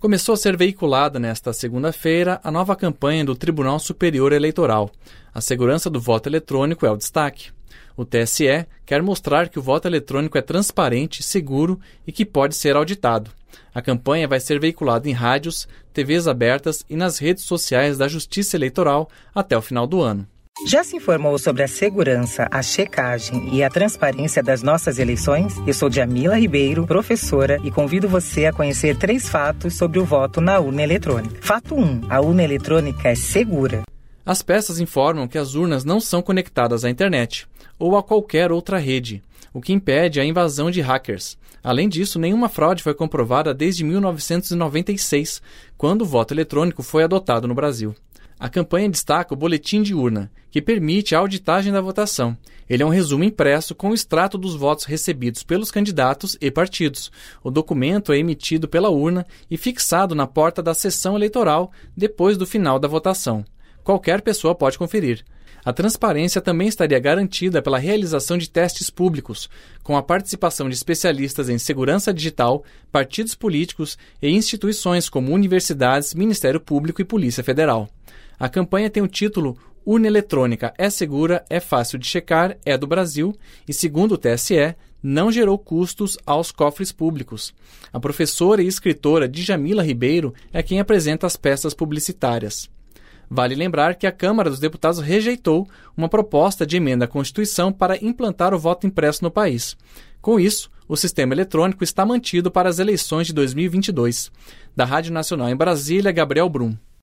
Começou a ser veiculada nesta segunda-feira a nova campanha do Tribunal Superior Eleitoral. A segurança do voto eletrônico é o destaque. O TSE quer mostrar que o voto eletrônico é transparente, seguro e que pode ser auditado. A campanha vai ser veiculada em rádios, TVs abertas e nas redes sociais da Justiça Eleitoral até o final do ano. Já se informou sobre a segurança, a checagem e a transparência das nossas eleições? Eu sou Djamila Ribeiro, professora, e convido você a conhecer 3 fatos sobre o voto na urna eletrônica. Fato 1. A urna eletrônica é segura. As peças informam que as urnas não são conectadas à internet ou a qualquer outra rede, o que impede a invasão de hackers. Além disso, nenhuma fraude foi comprovada desde 1996, quando o voto eletrônico foi adotado no Brasil. A campanha destaca o boletim de urna, que permite a auditagem da votação. Ele é um resumo impresso com o extrato dos votos recebidos pelos candidatos e partidos. O documento é emitido pela urna e fixado na porta da sessão eleitoral depois do final da votação. Qualquer pessoa pode conferir. A transparência também estaria garantida pela realização de testes públicos, com a participação de especialistas em segurança digital, partidos políticos e instituições como universidades, Ministério Público e Polícia Federal. A campanha tem o título Urna Eletrônica é segura, é fácil de checar, é do Brasil e, segundo o TSE, não gerou custos aos cofres públicos. A professora e escritora Djamila Ribeiro é quem apresenta as peças publicitárias. Vale lembrar que a Câmara dos Deputados rejeitou uma proposta de emenda à Constituição para implantar o voto impresso no país. Com isso, o sistema eletrônico está mantido para as eleições de 2022. Da Rádio Nacional em Brasília, Gabriel Brum.